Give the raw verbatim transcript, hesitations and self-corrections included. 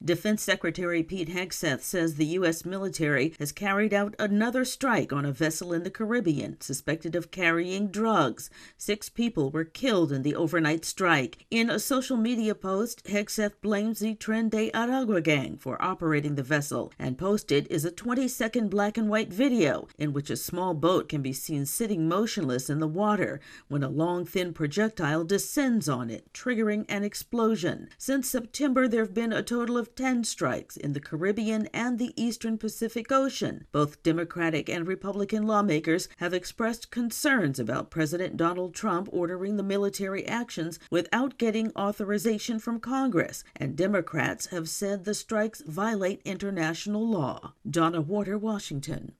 Defense Secretary Pete Hegseth says the U S military has carried out another strike on a vessel in the Caribbean suspected of carrying drugs. Six people were killed in the overnight strike. In a social media post, Hegseth blames the Tren de Aragua gang for operating the vessel, and posted is a twenty-second black and white video in which a small boat can be seen sitting motionless in the water when a long, thin projectile descends on it, triggering an explosion. Since September, there have been a total of ten strikes in the Caribbean and the Eastern Pacific Ocean. Both Democratic and Republican lawmakers have expressed concerns about President Donald Trump ordering the military actions without getting authorization from Congress, and Democrats have said the strikes violate international law. Donna Warder, Washington.